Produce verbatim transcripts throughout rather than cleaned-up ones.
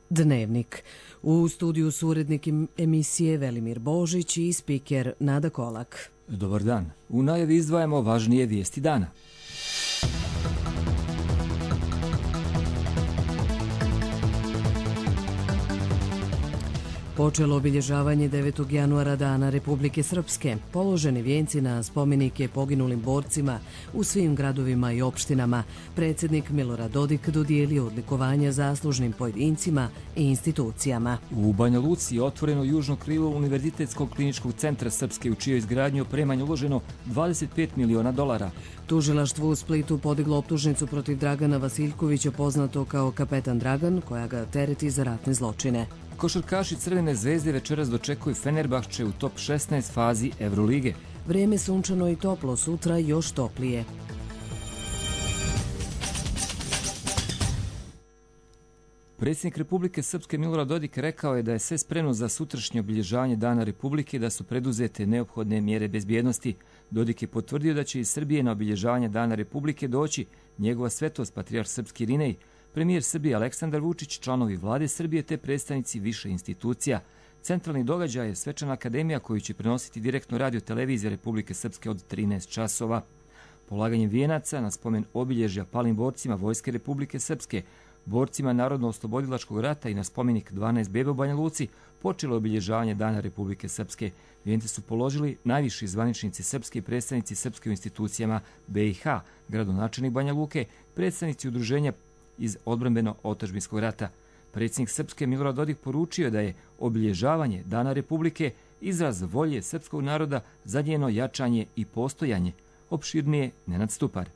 Dnevnik. U studiju su urednik emisije Velimir Božić i spiker Nada Kolak. Dobar dan. U najavi izdvajamo važnije vijesti dana. Počelo obilježavanje devetog januara Dana Republike Srpske. Položeni vijenci na spomenike poginulim borcima u svim gradovima i opštinama. Predsjednik Milorad Dodik dodijelio odlikovanja zaslužnim pojedincima i institucijama. U Banja Luci je otvoreno južno krilo Univerzitetskog kliničkog centra Srpske, u čijoj izgradnji opremanje uloženo dvadeset pet miliona dolara. Tužilaštvo u Splitu podiglo optužnicu protiv Dragana Vasiljkovića, poznato kao Kapetan Dragan, koja ga tereti za ratne zločine. Košarkaši Crvene zvezde večeras dočekuju Fenerbahče u top šesnaest fazi Evrolige. Vrijeme sunčano i toplo, sutra još toplije. Predsjednik Republike Srpske Milorad Dodik rekao je da je sve spremno za sutrašnje obilježavanje Dana Republike i da su preduzete neophodne mjere bezbjednosti. Dodik je potvrdio da će iz Srbije na obilježavanje Dana Republike doći njegova svetost patrijarh srpski Irinej, premijer Srbije Aleksandar Vučić, članovi vlade Srbije te predstavnici više institucija. Centralni događaj je svečana akademija koju će prenositi direktno radio televizija Republike Srpske od trinaest časova. Polaganjem vijenaca na spomen obilježja palim borcima Vojske Republike Srpske, borcima Narodno-oslobodilačkog rata i na spomenik dvanaest beba u Banja Luci počelo obilježavanje Dana Republike Srpske. Vijence su položili najviši zvaničnici Srpske i predstavnici Srpske u institucijama B i H, gradonačelnik Banja Luke, predstavnici udruženja iz odbrambeno-otadžbinskog rata. Predsjednik Srpske Milorad Dodik poručio da je obilježavanje Dana Republike izraz volje srpskog naroda za njeno jačanje i postojanje. Opširnije Nenad Stupar.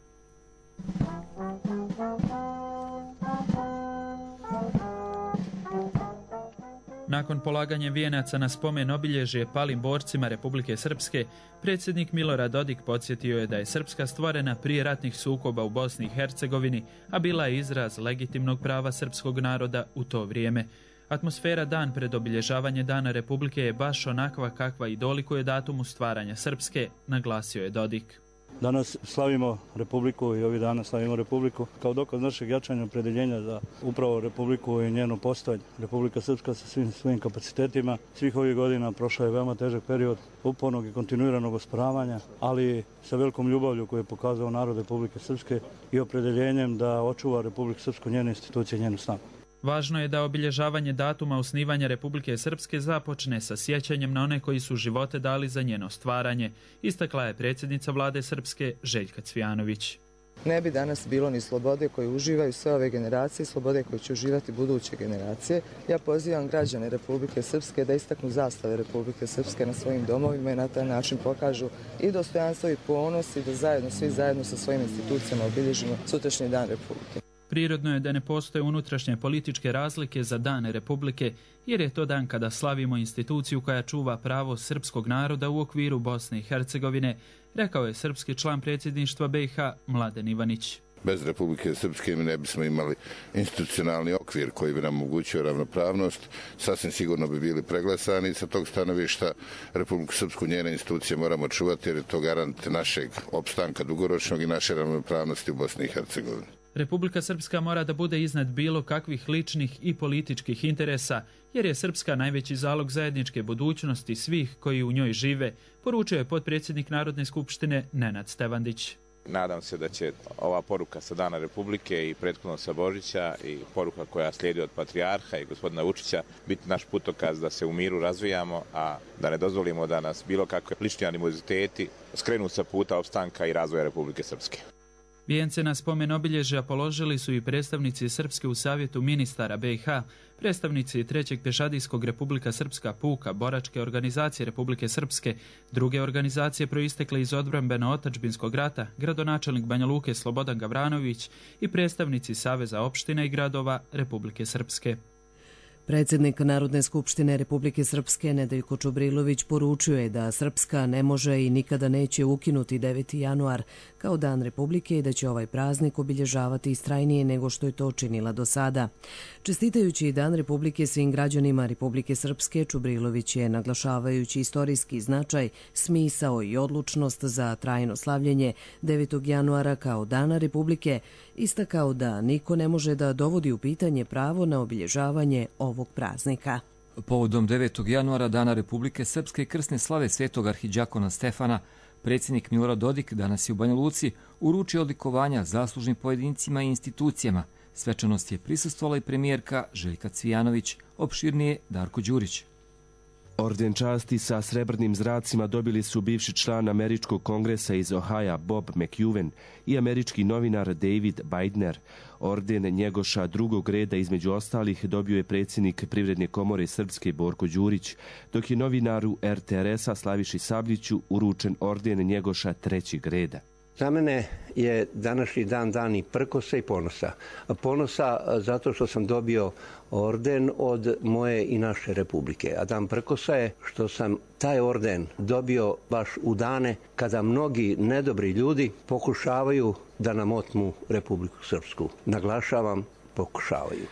Nakon polaganja vijenaca na spomen obilježje palim borcima Republike Srpske, predsjednik Milorad Dodik podsjetio je da je Srpska stvorena prije ratnih sukoba u Bosni i Hercegovini, a bila je izraz legitimnog prava srpskog naroda u to vrijeme. Atmosfera dan pred obilježavanje Dana Republike je baš onakva kakva i dolikuje datumu stvaranja Srpske, naglasio je Dodik. Danas slavimo Republiku i ovih dana slavimo Republiku kao dokaz našeg jačanja opredeljenja za upravo Republiku i njeno postojanje. Republika Srpska sa svim svojim kapacitetima svih ovih godina prošla je veoma težak period upornog i kontinuiranog osporavanja, ali sa velikom ljubavlju koju je pokazao narod Republike Srpske i opredeljenjem da očuva Republiku Srpsku, njene institucije, njenu snagu. Važno je da obilježavanje datuma osnivanja Republike Srpske započne sa sjećanjem na one koji su živote dali za njeno stvaranje, istakla je predsjednica vlade Srpske Željka Cvijanović. Ne bi danas bilo ni slobode koje uživaju sve ove generacije, slobode koje će uživati buduće generacije. Ja pozivam građane Republike Srpske da istaknu zastave Republike Srpske na svojim domovima i na taj način pokažu i dostojanstvo i ponos i da zajedno, svi zajedno sa svojim institucijama obilježimo sutrašnji Dan Republike. Prirodno je da ne postoje unutrašnje političke razlike za Dane Republike, jer je to dan kada slavimo instituciju koja čuva pravo srpskog naroda u okviru Bosne i Hercegovine, rekao je srpski član predsjedništva B i H Mladen Ivanić. Bez Republike Srpske mi ne bismo imali institucionalni okvir koji bi nam omogućio ravnopravnost. Sasvim sigurno bi bili preglasani i sa tog stanovišta Republiku Srpsku, njene institucije moramo čuvati jer je to garant našeg opstanka dugoročnog i naše ravnopravnosti u Bosni i Hercegovini. Republika Srpska mora da bude iznad bilo kakvih ličnih i političkih interesa, jer je Srpska najveći zalog zajedničke budućnosti svih koji u njoj žive, poručio je potpredsjednik Narodne skupštine Nenad Stevandić. Nadam se da će ova poruka sa Dana Republike i prethodno sa Božića i poruka koja slijedi od patrijarha i gospodina Vučića biti naš putokaz da se u miru razvijamo, a da ne dozvolimo da nas bilo kakve lični animoziteti skrenu sa puta opstanka i razvoja Republike Srpske. Vijence na spomen obilježja položili su i predstavnici Srpske u Savjetu ministara B i H, predstavnici Trećeg pešadijskog Republika Srpska puka, boračke organizacije Republike Srpske, druge organizacije proistekle iz odbrambeno-otadžbinskog rata, gradonačelnik Banja Luke Slobodan Gavranović i predstavnici Saveza opština i gradova Republike Srpske. Predsjednik Narodne skupštine Republike Srpske Nedeljko Čubrilović poručio je da Srpska ne može i nikada neće ukinuti deveti januar kao dan Republike i da će ovaj praznik obilježavati istrajnije nego što je to činila do sada. Čestitajući Dan Republike svim građanima Republike Srpske, Čubrilović je, naglašavajući istorijski značaj, smisao i odlučnost za trajno slavljenje devetog januara kao Dana Republike, istakao da niko ne može da dovodi u pitanje pravo na obilježavanje ovog praznika. Povodom devetog januara Dana Republike Srpske i krsne slave svetog arhidjakona Stefana, predsjednik Milorad Dodik danas je u Banja Luci uručio odlikovanja zaslužnim pojedincima i institucijama. Svečanost je prisustvovala i premijerka Željka Cvijanović, opširnije Darko Đurić. Orden časti sa srebrnim zracima dobili su bivši član Američkog kongresa iz Ohaja Bob McEwen i američki novinar David Beidner. Orden Njegoša drugog reda između ostalih dobio je predsjednik Privredne komore Srpske Borko Đurić, dok je novinaru er te er es-a Slaviši Sabljiću uručen orden Njegoša trećeg reda. Za mene je današnji dan dan i prkosa i ponosa. Ponosa zato što sam dobio orden od moje i naše republike. A dan prkosa je što sam taj orden dobio baš u dane kada mnogi nedobri ljudi pokušavaju da nam otmu Republiku Srpsku. Naglašavam, pokušavaju.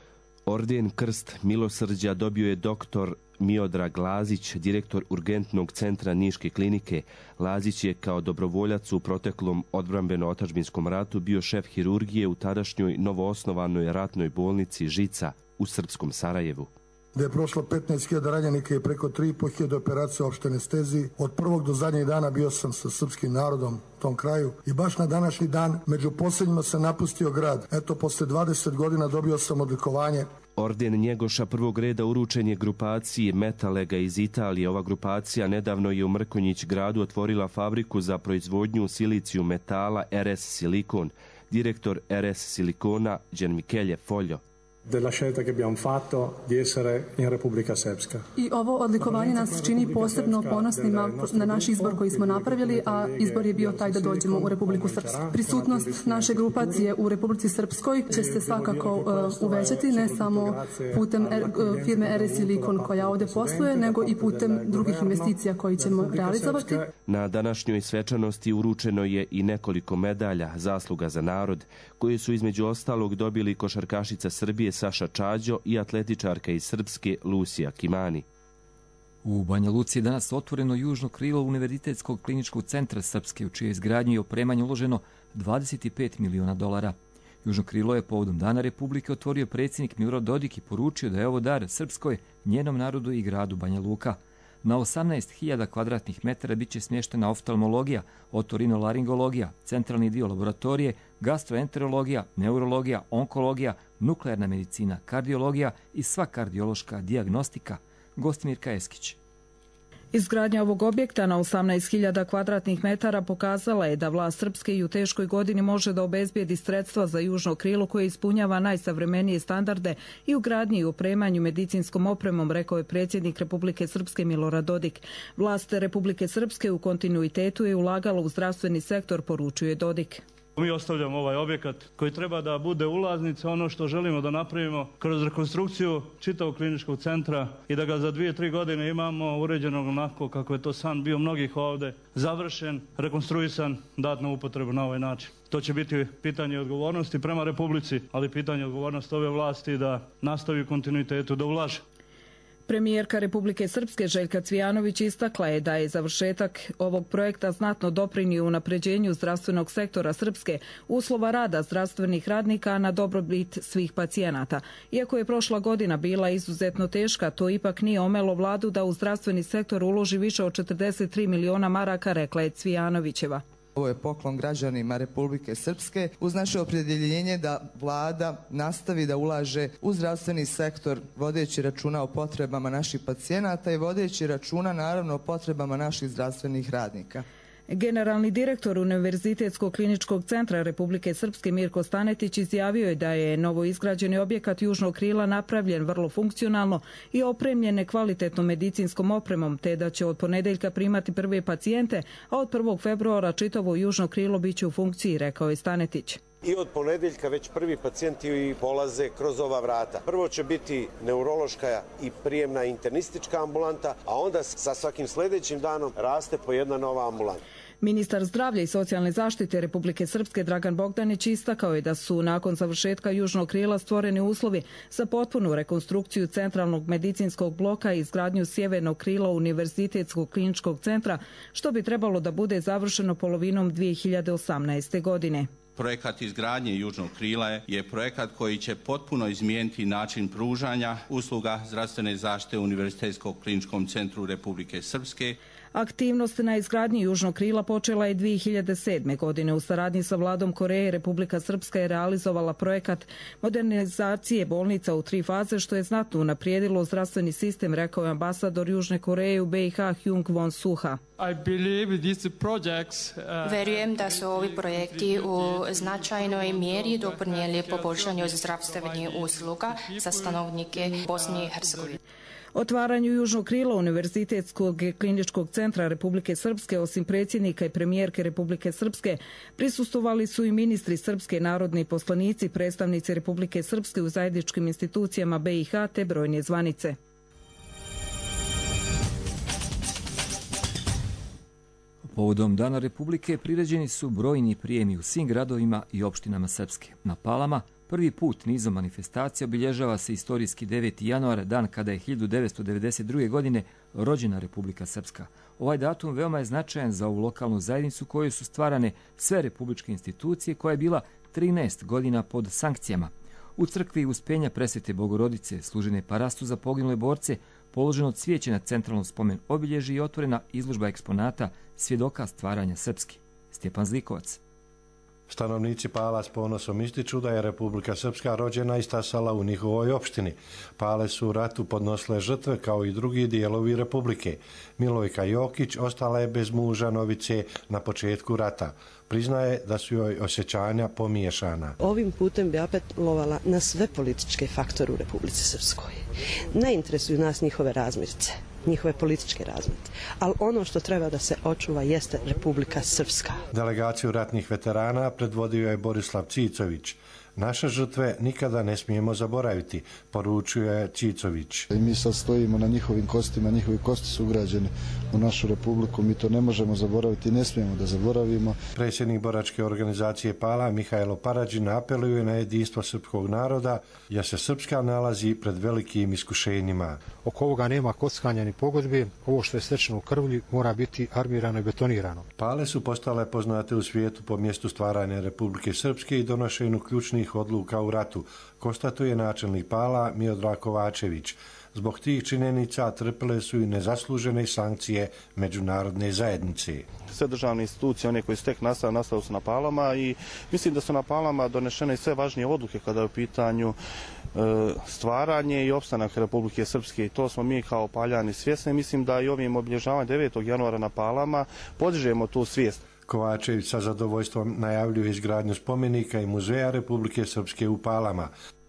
Orden Krst milosrđa dobio je doktor Miodrag Lazić, direktor urgentnog centra Niške klinike. Lazić je kao dobrovoljac u proteklom odbrambeno-otadžbinskom ratu bio šef hirurgije u tadašnjoj novoosnovanoj ratnoj bolnici Žica u srpskom Sarajevu. Da je prošlo petnaest hiljada ranjenika i preko tri i po hiljade operacija opšte anesteziji. Od prvog do zadnjeg dana bio sam sa srpskim narodom u tom kraju i baš na današnji dan među posljednjima sam napustio grad. Eto, posle dvadeset godina dobio sam odlikovanje. Orden Njegoša prvog reda uručen je grupaciji Metalega iz Italije. Ova grupacija nedavno je u Mrkonjić gradu otvorila fabriku za proizvodnju siliciju metala er es Silicon. Direktor er es Silicona Gianmichele Foglio. della scelta che abbiamo fatto di essere in Republika Srpska. I ovo odlikovanje nas čini posebno ponosnima na naš izbor koji smo napravili, a izbor je bio taj da dođemo u Republiku Srpsku. Prisutnost naše grupacije u Republici Srpskoj će se svakako uh, uvećati, ne samo putem er, uh, firme er es Silicon koja ovdje posluje, nego i putem drugih investicija koji ćemo realizovati. Na današnjoj svečanosti uručeno je i nekoliko medalja zasluga za narod, koje su između ostalog dobili košarkašica Srbije Saša Čađo i atletičarka iz Srpske Lucija Kimani. U Banja Luci je danas otvoreno južno krilo Univerzitetskog kliničkog centra Srpske, u čije izgradnju i opremanje uloženo dvadeset pet miliona dolara. Južno krilo je povodom Dana Republike otvorio predsjednik Milorad Dodik i poručio da je ovo dar Srpskoj, njenom narodu i gradu Banja Luka. Na osamnaest hiljada kvadratnih metara bit će smještena oftalmologija, otorinolaringologija, centralni dio laboratorije, gastroenterologija, neurologija, onkologija, nuklearna medicina, kardiologija i sva kardiološka dijagnostika. Gostimirka Eskić. Izgradnja ovog objekta na osamnaest hiljada kvadratnih metara pokazala je da vlast Srpske i u teškoj godini može da obezbijedi sredstva za južno krilo koje ispunjava najsavremenije standarde i u gradnji i opremanju medicinskom opremom, rekao je predsjednik Republike Srpske Milorad Dodik. Vlast Republike Srpske u kontinuitetu je ulagala u zdravstveni sektor, poručuje Dodik. Mi ostavljamo ovaj objekat koji treba da bude ulaznica, ono što želimo da napravimo kroz rekonstrukciju čitavog kliničkog centra i da ga za dvije, tri godine imamo uređenog onako kako je to san bio mnogih ovde, završen, rekonstruisan, dat na upotrebu na ovaj način. To će biti pitanje odgovornosti prema Republici, ali pitanje odgovornosti ove vlasti da nastavi u kontinuitetu da ulaže. Premijerka Republike Srpske Željka Cvijanović istakla je da je završetak ovog projekta znatno doprinio unapređenju zdravstvenog sektora Srpske, uslova rada zdravstvenih radnika na dobrobit svih pacijenata. Iako je prošla godina bila izuzetno teška, to ipak nije omelo vladu da u zdravstveni sektor uloži više od četrdeset tri miliona maraka, rekla je Cvijanovićeva. Ovo je poklon građanima Republike Srpske uz naše opredjeljenje da vlada nastavi da ulaže u zdravstveni sektor vodeći računa o potrebama naših pacijenata i vodeći računa naravno o potrebama naših zdravstvenih radnika. Generalni direktor Univerzitetskog kliničkog centra Republike Srpske Mirko Stanetić izjavio je da je novo izgrađeni objekat južnog krila napravljen vrlo funkcionalno i opremljen kvalitetnom medicinskom opremom, te da će od ponedeljka primati prve pacijente, a od prvog februara čitavo južno krilo biće u funkciji, rekao je Stanetić. i od ponedeljka već prvi pacijenti polaze kroz ova vrata. Prvo će biti neurološka i prijemna internistička ambulanta, a onda sa svakim sljedećim danom raste po jedna nova ambulanta. Ministar zdravlja i socijalne zaštite Republike Srpske Dragan Bogdanić istakao je da su nakon završetka južnog krila stvoreni uslovi za potpunu rekonstrukciju centralnog medicinskog bloka i izgradnju sjevernog krila Univerzitetskog kliničkog centra, što bi trebalo da bude završeno polovinom dvije hiljade osamnaeste. godine. Projekat izgradnje južnog krila je projekat koji će potpuno izmijeniti način pružanja usluga zdravstvene zaštite Univerzitetskom kliničkom centru Republike Srpske. Aktivnost na izgradnji južnog krila počela je dvije hiljade sedme. godine. U saradnji sa vladom Koreje Republika Srpska je realizovala projekat modernizacije bolnica u tri faze, što je znatno unaprijedilo zdravstveni sistem, rekao je ambasador Južne Koreje u B i H Hyung Won Suha. Verujem da su ovi projekti u značajnoj mjeri doprinijeli poboljšanju zdravstvenih usluga za stanovnike Bosne i Hercegovine. Otvaranju južnog krila Univerzitetskog kliničkog centra Republike Srpske, osim predsjednika i premijerke Republike Srpske, prisustvovali su i ministri srpske, narodni poslanici, predstavnici Republike Srpske u zajedničkim institucijama B i H te brojne zvanice. Povodom Dana Republike priređeni su brojni prijemi u svim gradovima i opštinama Srpske. Na Palama prvi put nizom manifestacija obilježava se istorijski deveti januar, dan kada je hiljadu devetsto devedeset druge. godine rođena Republika Srpska. Ovaj datum veoma je značajan za ovu lokalnu zajednicu kojoj su stvarane sve republičke institucije, koja je bila trinaest godina pod sankcijama. U crkvi Uspenja Presvete Bogorodice služene parastu za poginule borce, položeno cvijeće na centralnom spomen obilježi i otvorena izložba eksponata svjedoka stvaranja Srpske. Stjepan Zlikovac. Stanovnici Pala s ponosom ističu da je Republika Srpska rođena i stasala u njihovoj opštini. Pale su u ratu podnosile žrtve kao i drugi dijelovi Republike. Milojka Jokić ostala je bez muža Novice na početku rata. Priznaje da su joj osjećanja pomiješana. Ovim putem bi apelovala na sve političke faktore u Republici Srpskoj. Ne interesuju nas njihove razmirice, njihove političke razmirice, ali ono što treba da se očuva jeste Republika Srpska. Delegaciju ratnih veterana predvodio je Borislav Cicović. Naše žrtve nikada ne smijemo zaboraviti, poručuje Cicović. I mi sad stojimo na njihovim kostima, njihovi kosti su ugrađeni u našu republiku, mi to ne možemo zaboraviti i ne smijemo da zaboravimo. Predsjednik boračke organizacije Pala, Mihajlo Parađin, apeluje na jedinstvo srpskog naroda, jer se Srpska nalazi pred velikim iskušenjima. Oko ovoga nema kockanja ni pogodbe, ovo što je stečeno u krvlji mora biti armirano i betonirano. Pale su postale poznate u svijetu po mjestu stvaranja Republike Srpske i donošenju ključnih odluka u ratu, konstatuje načelnik Pala Miodrag Kovačević. Zbog tih činjenica trpile su i nezaslužene sankcije međunarodne zajednice. Sve državne institucije, one koje su tek nastale, nastale su na Palama i mislim da su na Palama donešene sve važnije odluke kada je u pitanju e, stvaranje i opstanak Republike Srpske i to smo mi kao Paljani svjesni. Mislim da i ovim obilježavanjem devetog januara na Palama podižemo tu svijest. Kovačević sa zadovoljstvom najavljuje izgradnju spomenika i muzeja Republike Srpske u Palama.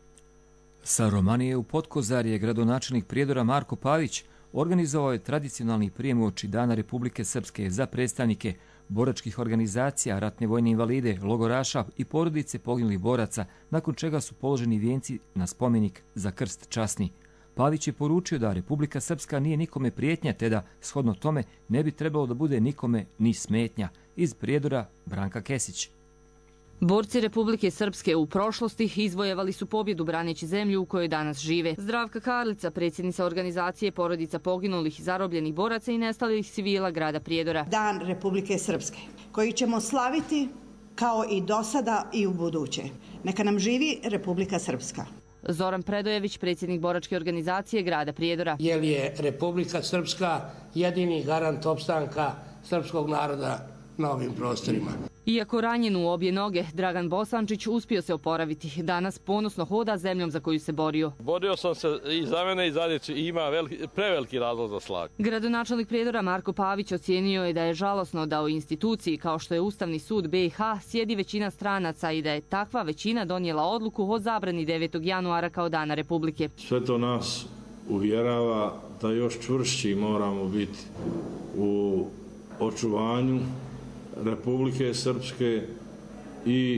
Sa Romanije u Potkozarje gradonačelnik Prijedora Marko Pavić organizovao je tradicionalni prijem uoči Dana Republike Srpske za predstavnike boračkih organizacija, ratne vojne invalide, logoraša i porodice poginulih boraca, nakon čega su položeni vijenci na spomenik za krst časni. Pavić je poručio da Republika Srpska nije nikome prijetnja, te da, shodno tome, ne bi trebalo da bude nikome ni smetnja. Iz Prijedora Branka Kesić. Borci Republike Srpske u prošlosti izvojevali su pobjedu braneći zemlju u kojoj danas žive. Zdravka Karlica, predsjednica organizacije porodica poginulih i zarobljenih boraca i nestalih civila grada Prijedora. Dan Republike Srpske, koji ćemo slaviti kao i do sada i u buduće. Neka nam živi Republika Srpska. Zoran Predojević, predsjednik boračke organizacije grada Prijedora. Jer je Republika Srpska jedini garant opstanka srpskog naroda na ovim prostorima. Iako ranjen u obje noge, Dragan Bosančić uspio se oporaviti. Danas ponosno hoda zemljom za koju se borio. Borio sam se i za mene i za djecu i ima veliki, preveliki razlog za slag. Gradonačelnik Prijedora Marko Pavić ocijenio je da je žalosno da u instituciji kao što je Ustavni sud B i H sjedi većina stranaca i da je takva većina donijela odluku o zabrani devetog januara kao Dana Republike. Sve to nas uvjerava da još čvršći moramo biti u očuvanju Republike Srpske i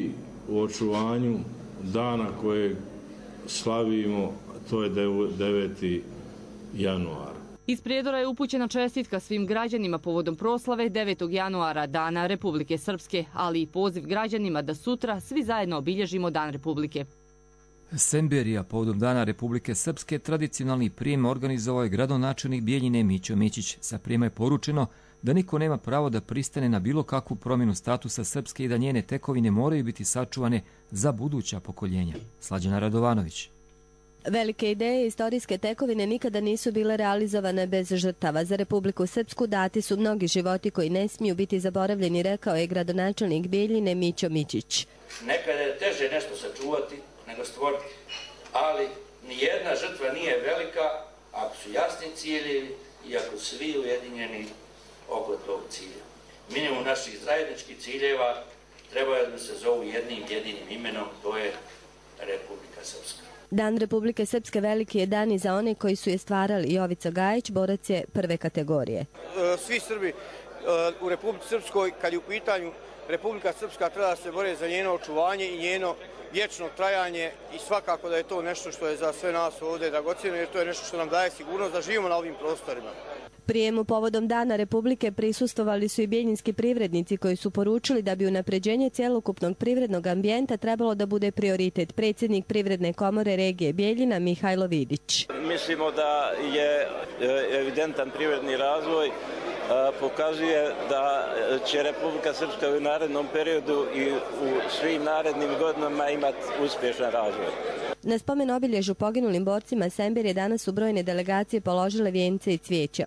u očuvanju dana koje slavimo, to je deveti januar. Iz Prijedora je upućena čestitka svim građanima povodom proslave devetog januara, Dana Republike Srpske, ali i poziv građanima da sutra svi zajedno obilježimo Dan Republike. Semberija povodom Dana Republike Srpske tradicionalni prijem organizovao je gradonačelnik Bijeljine Mićo Mićić. Sa prijema je poručeno da niko nema pravo da pristane na bilo kakvu promjenu statusa Srpske i da njene tekovine moraju biti sačuvane za buduća pokoljenja. Slađana Radovanović. Velike ideje i istorijske tekovine nikada nisu bile realizovane bez žrtava. Za Republiku Srpsku dati su mnogi životi koji ne smiju biti zaboravljeni, rekao je gradonačelnik Bijeljine Mićo Mićić. Nekada je teže nešto sačuvati nego stvoriti, ali nijedna žrtva nije velika ako su jasni ciljevi i ako su svi ujedinjeni oko tog cilja. Minimum naših zajedničkih ciljeva treba da se zovu jednim jedinim imenom, to je Republika Srpska. Dan Republike Srpske veliki je dan i za one koji su je stvarali. Jovica Gajić, borac je prve kategorije. Svi Srbi u Republici Srpskoj, kad je u pitanju Republika Srpska, treba da se bore za njeno očuvanje i njeno vječno trajanje i svakako da je to nešto što je za sve nas ovdje dragocjeno, jer to je nešto što nam daje sigurnost da živimo na ovim prostorima. Prijemu povodom Dana Republike prisustvovali su i bijeljinski privrednici koji su poručili da bi unapređenje cjelokupnog privrednog ambijenta trebalo da bude prioritet. Predsjednik Privredne komore regije Bijeljina Mihajlo Vidić. Mislimo da je evidentan privredni razvoj, pokazuje da će Republika Srpska u narednom periodu i u svim narednim godinama imati uspješan razvoj. Na spomen obilježju poginulim borcima Semberije danas su brojne delegacije položile vijence i cvijeća.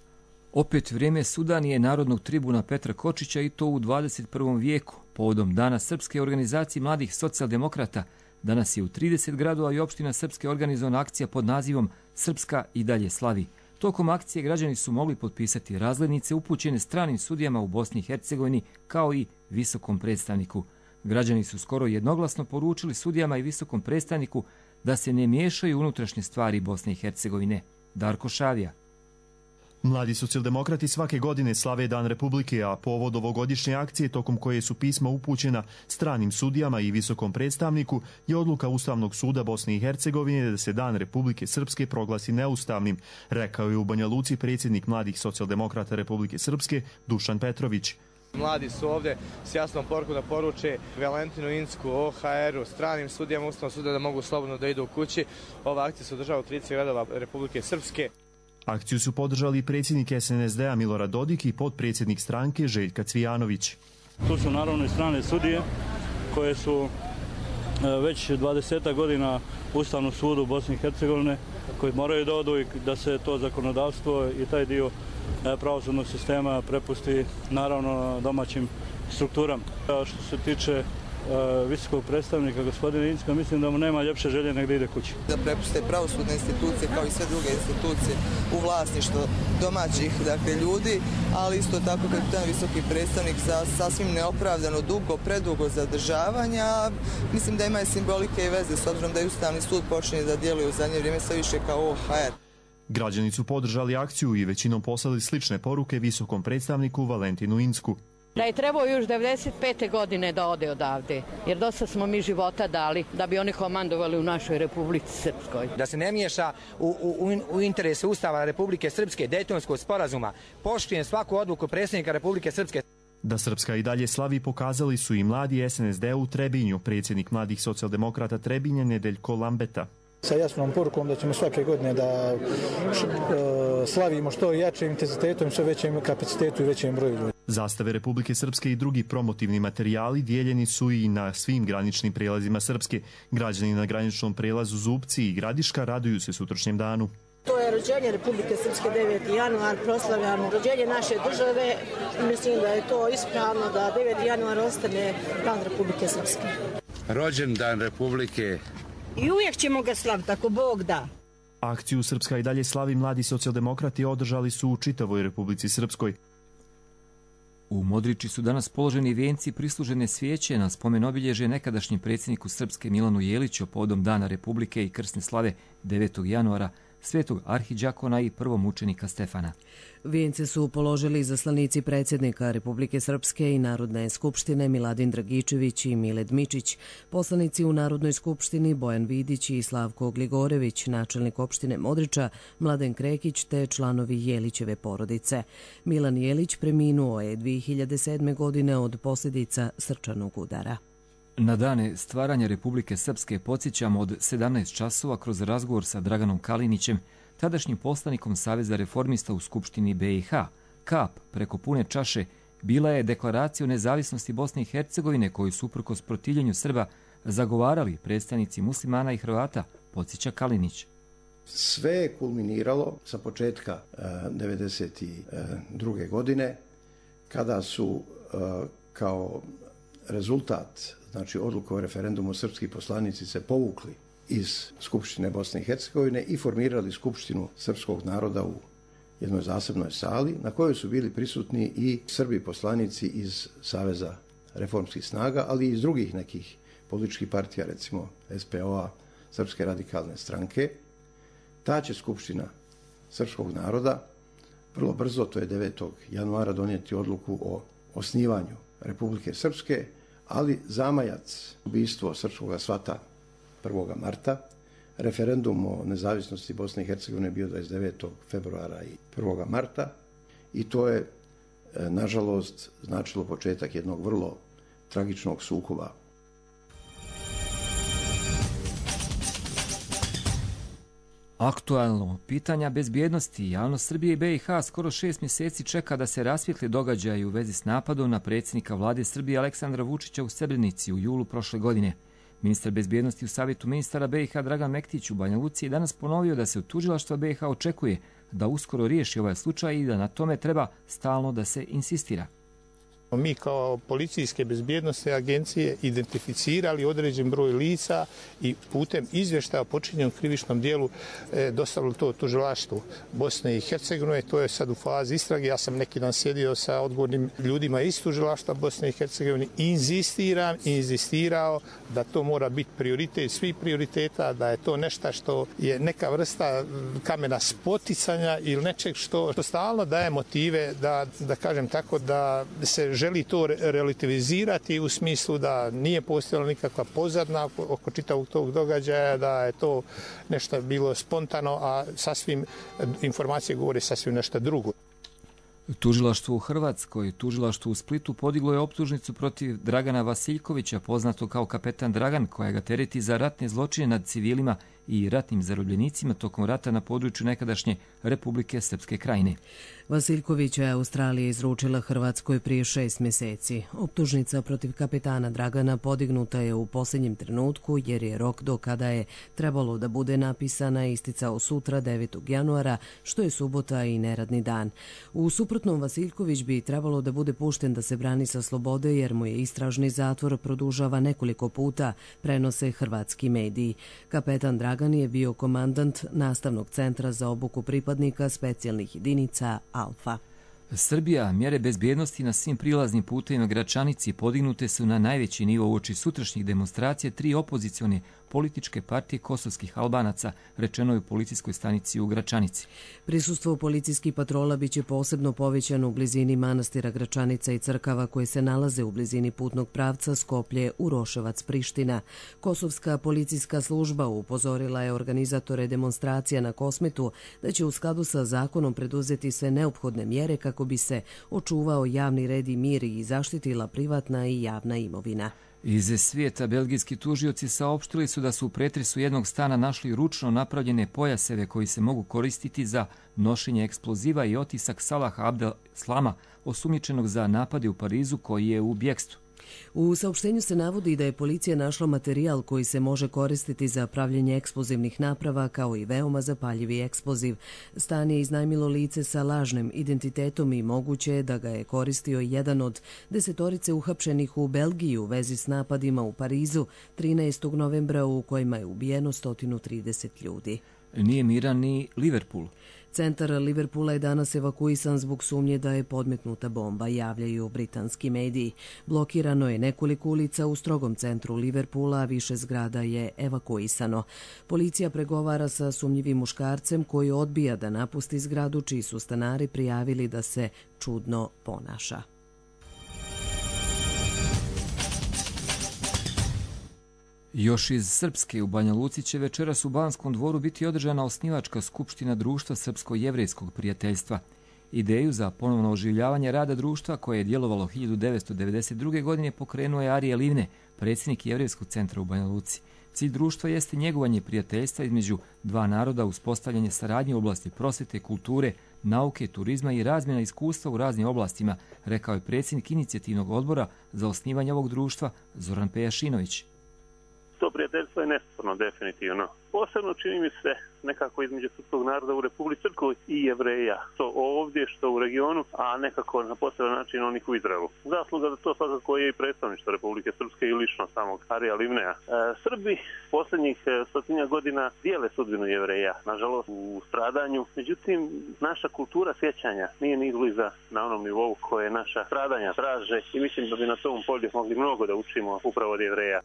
Opet vrijeme Sudanije Narodnog tribuna Petra Kočića i to u dvadeset prvom vijeku. Povodom Dana Srpske organizacije mladih socijaldemokrata danas je u trideset gradova i opština Srpske organizovana akcija pod nazivom Srpska i dalje slavi. Tokom akcije građani su mogli potpisati razglednice upućene stranim sudijama u Bosni i Hercegovini kao i visokom predstavniku. Građani su skoro jednoglasno poručili sudijama i visokom predstavniku da se ne miješaju unutrašnje stvari Bosne i Hercegovine. Darko Šavija. Mladi socijaldemokrati svake godine slave Dan Republike, a povod ovogodišnje akcije tokom koje su pisma upućena stranim sudijama i visokom predstavniku je odluka Ustavnog suda Bosne i Hercegovine da se Dan Republike Srpske proglasi neustavnim, rekao je u Banja Luci predsjednik mladih socijaldemokrata Republike Srpske Dušan Petrović. Mladi su ovdje s jasnom porukom da poruče Valentinu Insku, O H R-u, stranim sudijama Ustavnog suda da mogu slobodno da idu u kući. Ova akcija se održava u trideset gradova Republike Srpske. Akciju su podržali predsjednik S N S D-a Milorad Dodik i potpredsjednik stranke Željka Cvijanović. Tu su naravno i strane sudije koje su već dvadeset godina u Ustavnom sudu Bosne i Hercegovine, koji moraju da odu i da se to zakonodavstvo i taj dio pravosudnog sistema prepusti naravno domaćim strukturama. Što se tiče visokog predstavnika gospodina Inska, mislim da mu nema ljepše želje nego da ide kući. Da prepuste pravosudne institucije kao i sve druge institucije u vlasništvo domaćih dakle, ljudi, ali isto tako kad je tam visoki predstavnik za sasvim neopravdano dugo, predugo zadržavanja, mislim da ima i simbolike i veze s obzirom da je Ustavni sud počinje da djeluje u zadnje vrijeme sve više kao O H R. Građani su podržali akciju i većinom poslali slične poruke visokom predstavniku Valentinu Insku. Da je trebao još devedeset pete godine da ode odavde, jer dosta smo mi života dali da bi oni komandovali u našoj Republici Srpskoj. Da se ne miješa u, u, u interese Ustava Republike Srpske, Dejtonskog sporazuma, poštujem svaku odluku predsjednika Republike Srpske. Da Srpska i dalje slavi pokazali su i mladi S N S D u Trebinju, predsjednik mladih socijaldemokrata Trebinja Nedeljko Lambeta. Sa jasnom porukom da ćemo svake godine da slavimo što jačim intenzitetom, što većem kapacitetu i većem broju ljudi. Zastave Republike Srpske i drugi promotivni materijali dijeljeni su i na svim graničnim prijelazima Srpske. Građani na graničnom prijelazu Zubci i Gradiška raduju se sutrašnjem danu. To je rođenje Republike Srpske, deveti januar, proslavljamo rođenje naše države. Mislim da je to ispravno da deveti januar ostane Dan Republike Srpske. Rođen Dan Republike. I uvijek ćemo ga slaviti, ako Bog da. Akciju Srpska i dalje slavi mladi socijaldemokrati održali su u čitavoj Republici Srpskoj. U Modriči su danas položeni vijenci prislužene svijeće na spomen obilježje nekadašnjem predsjedniku Srpske Milanu Jeliću povodom Dana Republike i krsne slave devetog januara svetog arhidžakona i prvomučenika Stefana. Vijence su položili izaslanici predsjednika Republike Srpske i Narodne skupštine Miladin Dragičević i Miled Mičić, poslanici u Narodnoj skupštini Bojan Vidić i Slavko Gligorević, načelnik opštine Modriča Mladen Krekić te članovi Jelićeve porodice. Milan Jelić preminuo je dvije hiljade sedme. godine od posljedica srčanog udara. Na dane stvaranja Republike Srpske podsjećamo od sedamnaest časova kroz razgovor sa Draganom Kalinićem, tadašnjim poslanikom Saveza reformista u Skupštini B i H. Kap preko pune čaše bila je deklaracija o nezavisnosti Bosne i Hercegovine koju su uprkos protivljenju Srba zagovarali predstavnici muslimana i Hrvata, podsjeća Kalinić. Sve je kulminiralo sa početka devedeset druge. godine kada su kao rezultat, znači odluku o referendumu, srpski poslanici se povukli iz Skupštine Bosne i Hercegovine i formirali Skupštinu srpskog naroda u jednoj zasebnoj sali na kojoj su bili prisutni i Srbi poslanici iz Saveza reformskih snaga, ali i iz drugih nekih političkih partija, recimo S P O-a, Srpske radikalne stranke. Ta će Skupština srpskog naroda vrlo brzo, to je devetog januara, donijeti odluku o osnivanju Republike Srpske, ali zamajac ubistvo srpskog svata prvog marta, referendum o nezavisnosti Bosne i Hercegovine bio dvadeset devetog februara i prvog marta i to je, nažalost, značilo početak jednog vrlo tragičnog sukoba. Aktualno pitanja bezbjednosti. Javnost Srbije i B i H skoro šest mjeseci čeka da se rasvijetli događaji u vezi s napadom na predsjednika vlade Srbije Aleksandra Vučića u Srebrenici u julu prošle godine. Ministar bezbjednosti u Savjetu ministara B i H Dragan Mektić u Banja Luci je danas ponovio da se od tužilaštva B i H očekuje da uskoro riješi ovaj slučaj i da na tome treba stalno da se insistira. Mi kao policijske bezbjednostne agencije identificirali određen broj lica i putem izvještaja o počinjenom krivičnom dijelu e, dostavili to tužilaštvu Bosne i Hercegovine. To je sad u fazi istrage. Ja sam neki dan sjedio sa odgovornim ljudima iz tužilaštva Bosne i Hercegovine i inzistiram i inzistirao da to mora biti prioritet svih prioriteta, da je to nešto što je neka vrsta kamena spoticanja ili nečeg što, što stalno daje motive da, da kažem tako, da se želi to relativizirati u smislu da nije postojala nikakva pozadna oko čitavog tog događaja, da je to nešto bilo spontano, a sasvim informacije govore sasvim nešto drugo. Tužilaštvo u Hrvatskoj, tužilaštvo u Splitu podiglo je optužnicu protiv Dragana Vasiljkovića, poznato kao kapetan Dragan, koja ga tereti za ratne zločine nad civilima i ratnim zarobljenicima tokom rata na području nekadašnje Republike Srpske Krajine. Vasiljkovića je Australija izručila Hrvatskoj prije šest mjeseci. Optužnica protiv kapetana Dragana podignuta je u posljednjem trenutku jer je rok do kada je trebalo da bude napisana isticao sutra devetog januara, što je subota i neradni dan. U suprotnom, Vasiljković bi trebalo da bude pušten da se brani sa slobode jer mu je istražni zatvor produžava nekoliko puta, prenose hrvatski mediji. Kapetan Dragan je bio komandant nastavnog centra za obuku pripadnika specijalnih jedinica Alfa. Srbija, mjere bezbjednosti na svim prilaznim putevima Gračanici podignute su na najveći nivo uoči sutrašnjih demonstracije tri opozicione političke partije kosovskih Albanaca, rečeno je u policijskoj stanici u Gračanici. Prisustvo policijskih patrola biće posebno povećano u blizini manastira Gračanica i crkava koje se nalaze u blizini putnog pravca Skoplje Uroševac Priština. Kosovska policijska služba upozorila je organizatore demonstracija na Kosmetu da će u skladu sa zakonom preduzeti sve neophodne mjere kako bi se očuvao javni red i mir i zaštitila privatna i javna imovina. Iz svijeta belgijski tužioci saopštili su da su u pretresu jednog stana našli ručno napravljene pojaseve koji se mogu koristiti za nošenje eksploziva i otisak Salaha Abdel Slama, osumnjičenog za napade u Parizu koji je u bjekstvu. U saopštenju se navodi da je policija našla materijal koji se može koristiti za pravljenje eksplozivnih naprava kao i veoma zapaljivi eksploziv. Stan je iznajmilo lice sa lažnim identitetom i moguće je da ga je koristio jedan od desetorice uhapšenih u Belgiji u vezi s napadima u Parizu trinaestog novembra u kojima je ubijeno sto trideset ljudi. Nije miran ni Liverpool. Centar Liverpoola je danas evakuisan zbog sumnje da je podmetnuta bomba, javljaju britanski mediji. Blokirano je nekoliko ulica u strogom centru Liverpoola, a više zgrada je evakuisano. Policija pregovara sa sumnjivim muškarcem koji odbija da napusti zgradu, čiji su stanari prijavili da se čudno ponaša. Još iz Srpske u Banja Luci će večeras u Banskom dvoru biti održana osnivačka skupština Društva Srpsko-jevrejskog prijateljstva. Ideju za ponovno oživljavanje rada društva, koje je djelovalo hiljadu devetsto devedeset druge. godine, pokrenuo je Arije Livne, predsjednik Jevrejskog centra u Banja Luci. Cilj društva jeste njegovanje prijateljstva između dva naroda, uspostavljanje saradnje u oblasti prosvete, kulture, nauke, turizma i razmjena iskustva u raznim oblastima, rekao je predsjednik inicijativnog odbora za osnivanje ovog društva Zoran Pejašinović. To prijateljstvo je nesporno, definitivno. Posebno čini mi se nekako između srpskog naroda u Republici Srpskoj i Jevreja. Što ovdje, što u regionu, a nekako na poseban način onih u Izraelu. Zasluga za to svakako je i predstavništvo Republike Srpske i lično samog Arija Livneja. E, Srbi posljednjih stotinja godina dijele sudbinu Jevreja, nažalost u stradanju. Međutim, naša kultura sjećanja nije ni izbliza na onom nivou koje naša stradanja traže i mislim da bi na tom polju mogli mnogo da učimo upravo od Jevreja.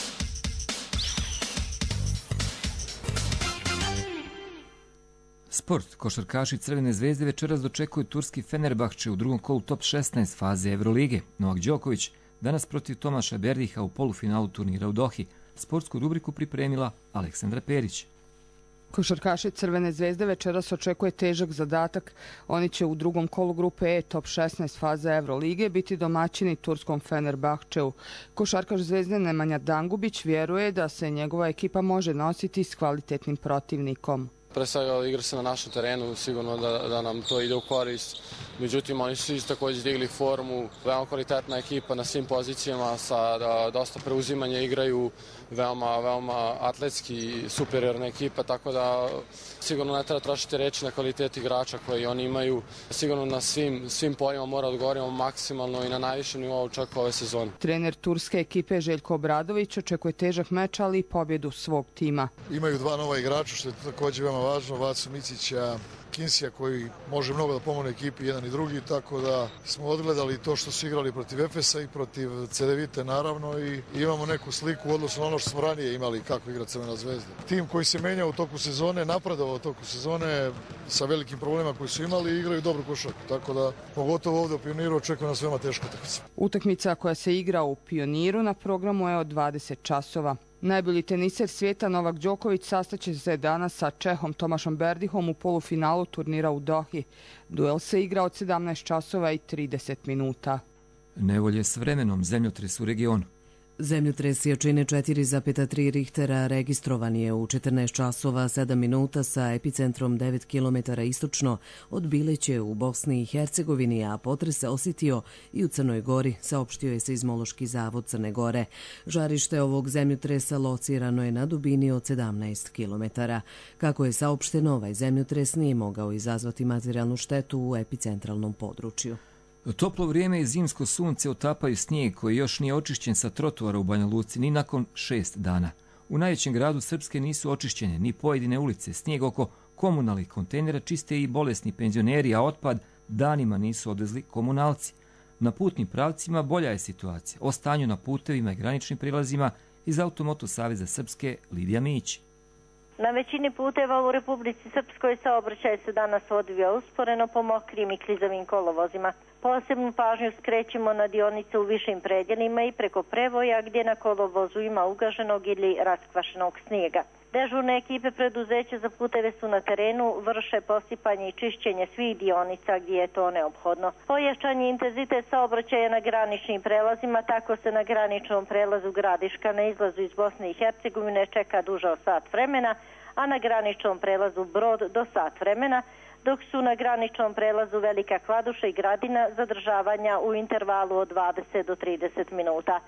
Sport. Košarkaši Crvene zvezde večeras dočekuju turski Fenerbahče u drugom kolu top šesnaest faze Evrolige. Novak Đoković danas protiv Tomaša Berdiha u polufinalu turnira u Dohi. Sportsku rubriku pripremila Aleksandra Perić. Košarkaši Crvene zvezde večeras očekuje težak zadatak. Oni će u drugom kolu grupe E top šesnaest faze Evrolige biti domaćini turskom Fenerbahčeu. Košarkaš Zvezde Nemanja Dangubić vjeruje da se njegova ekipa može nositi s kvalitetnim protivnikom. Pre svega igra se na našem terenu, sigurno da, da nam to ide u korist. Međutim, oni su isto također digli formu, veoma kvalitetna ekipa na svim pozicijama, sa da, dosta preuzimanja igraju, veoma, veoma atletski superiorna ekipa, tako da sigurno ne treba trošiti reći na kvalitet igrača koji oni imaju. Sigurno na svim, svim poljima mora odgovorimo maksimalno i na najvišem nivou čak ove sezone. Trener turske ekipe Željko Obradović očekuje težak meč, ali i pobjedu svog tima. Imaju dva nova igrača, što je također veoma važno, Vacu Micića, Kinsija, koji može mnogo da pomogne ekipi jedan i drugi, tako da smo odgledali to što su igrali protiv Efesa i protiv Cedevite naravno i imamo neku sliku u odnosu na ono što smo ranije imali kako igra Crvena zvezda. Tim koji se menja u toku sezone, napredovao u toku sezone sa velikim problemima koji su imali i igraju dobru košarku, tako da pogotovo ovdje u Pioniru očekuje nas veoma teška utakmica. Utakmica koja se igra u Pioniru na programu je od dvadeset časova. Najbolji teniser svijeta Novak Đoković sastaće se danas sa Čehom Tomašom Berdihom u polufinalu turnira u Dohi. Duel se igra od sedamnaest časova i trideset minuta. Nevolje s vremenom, zemljotres u regionu. Zemljotres jačine četiri zarez tri Richtera registrovan je u četrnaest časova sedam minuta sa epicentrom devet kilometara istočno od Bileće u Bosni i Hercegovini, a potres se osjetio i u Crnoj Gori, saopštio je Seizmološki zavod Crne Gore. Žarište ovog zemljotresa locirano je na dubini od sedamnaest kilometara. Kako je saopšteno, ovaj zemljotres nije mogao izazvati materijalnu štetu u epicentralnom području. Toplo vrijeme i zimsko sunce otapaju snijeg koji još nije očišćen sa trotoara u Banja Luci ni nakon šest dana. U najvećem gradu Srpske nisu očišćene ni pojedine ulice. Snijeg oko komunalnih kontejnera čiste i bolesni penzioneri, a otpad danima nisu odvezli komunalci. Na putnim pravcima bolja je situacija. O stanju na putevima i graničnim prilazima iz Automoto Saveza Srpske Lidija Mić. Na većini puteva u Republici Srpskoj saobraćaj se danas odvija usporeno po mokrim i klizavim kolovozima. Posebnu pažnju skrećemo na dionice u višim predjelima i preko prevoja gdje na kolovozu ima ugaženog ili raskvašenog snijega. Dežurne ekipe preduzeća za puteve su na terenu, vrše posipanje i čišćenje svih dionica gdje je to neophodno. Pojačan je intenzitet saobraćaja na graničnim prelazima, tako se na graničnom prelazu Gradiška na izlazu iz Bosne i Hercegovine čeka duže od sat vremena, a na graničnom prelazu Brod do sat vremena, dok su na graničnom prelazu Velika Kladuša i Gradina zadržavanja u intervalu od dvadeset do trideset minuta.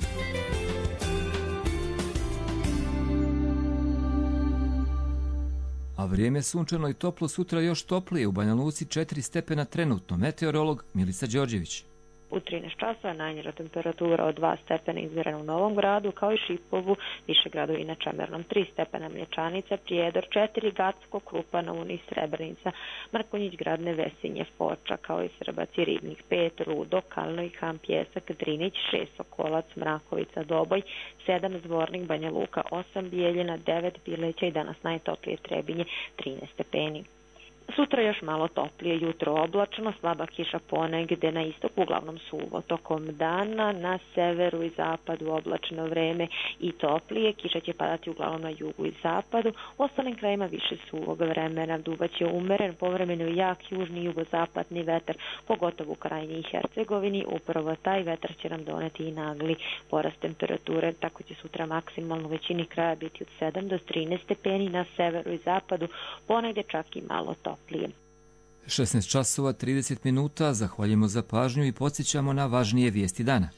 A vrijeme sunčano i toplo, sutra još toplije, u Banja Luci četiri stepena trenutno. Meteorolog Milica Đorđević. u trinaest časova, najniža temperatura od dva stepena izmjerena u Novom Gradu, kao i Šipovu, Višegradu i na Čemernom tri stepena, Mlječanica, Prijedor četiri, Gacko, Krupa, Novuni, Srebrenica, Mrkonjić, Gradne, Vesinje, Foča, kao i Srbac i Ribnik pet, Rudo, Kalnoj, Ham, Pjesak, Drinić šest, Sokolac, Mrakovica, Doboj sedam, Zvornik, Banja Luka osam, Bijeljina devet, Bileća i danas najtoplije Trebinje trinaest stepeni. Sutra još malo toplije, jutro oblačno, slaba kiša ponegde na istoku, uglavnom suvo. Tokom dana na severu i zapadu oblačno vreme i toplije, kiša će padati uglavnom na jugu i zapadu, u ostalim krajima više suvog vremena, duvaće umeren, povremeno jak južni jugozapadni vetar, pogotovo u Krajini i Hercegovini, upravo taj vetar će nam doneti i nagli porast temperature, tako će sutra maksimalno u većini kraja biti od sedam do trinaest stepeni, na severu i zapadu, ponegde čak i malo toplije. šesnaest časova trideset minuta, zahvaljujemo za pažnju i podsjećamo na važnije vijesti dana.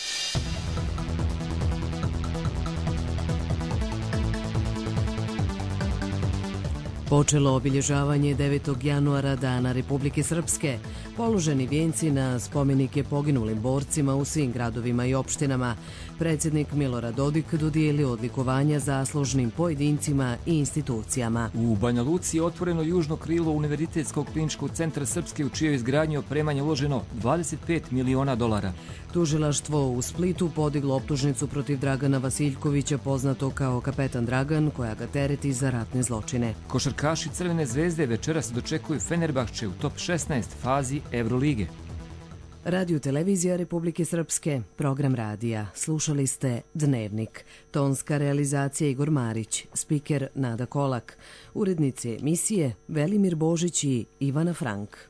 Počelo obilježavanje devetog januara Dana Republike Srpske. Položeni vijenci na spomenike poginulim borcima u svim gradovima i opštinama. Predsjednik Milorad Dodik dodijelio odlikovanja zaslužnim pojedincima i institucijama. U Banja Luci je otvoreno južno krilo Univerzitetskog kliničkog centra Srpske, u čijoj izgradnji opremanje uloženo dvadeset pet miliona dolara. Tužilaštvo u Splitu podiglo optužnicu protiv Dragana Vasiljkovića, poznato kao Kapetan Dragan, koja ga tereti za ratne zločine. Košarkaši Crvene zvezde večeras dočekuju Fenerbahče u top šesnaest fazi Evrolige. Radio televizija Republike Srpske, program radija. Slušali ste Dnevnik. Tonska realizacija Igor Marić, spiker Nada Kolak, urednici emisije Velimir Božić i Ivana Frank.